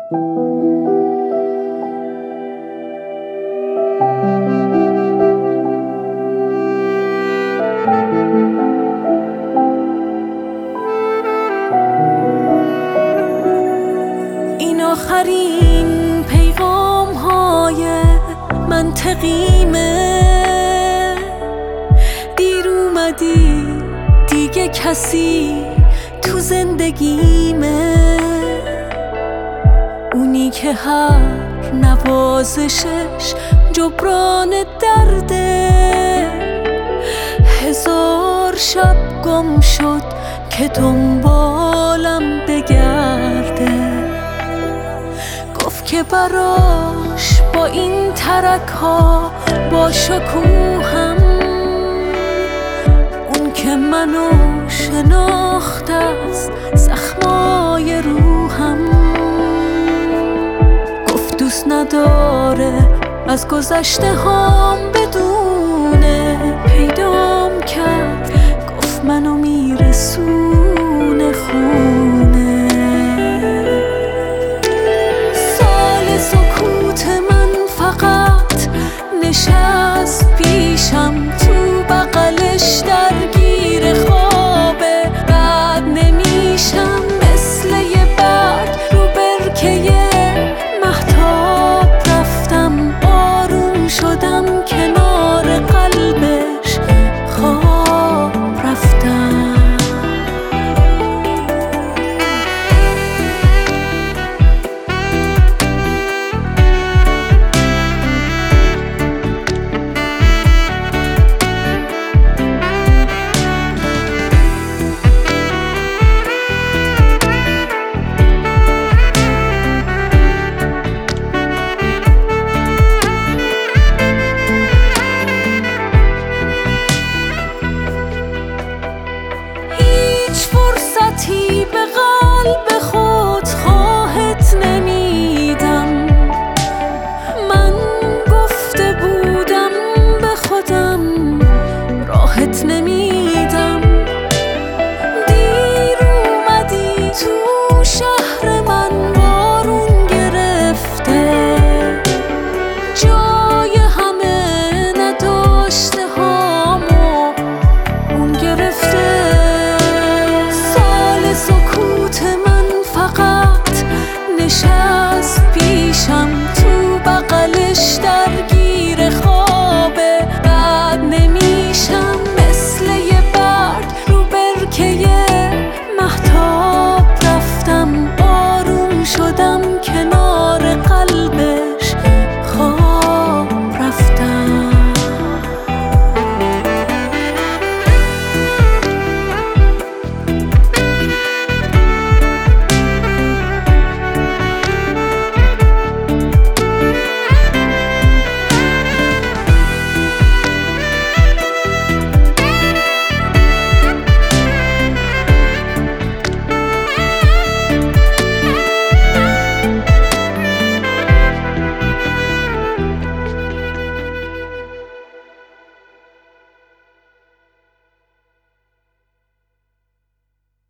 این آخرین پیغام های منطقیمه، دیر اومدی دیگه کسی تو زندگیمه، اونی که هر نوازشش جبران درده، 1000 شب گم شد که دنبالم بگرده، گفت که براش با این ترک ها با شکوهم، اون که منو شناخته از زخمای روحم، گفت دوست نداره از گذشته هام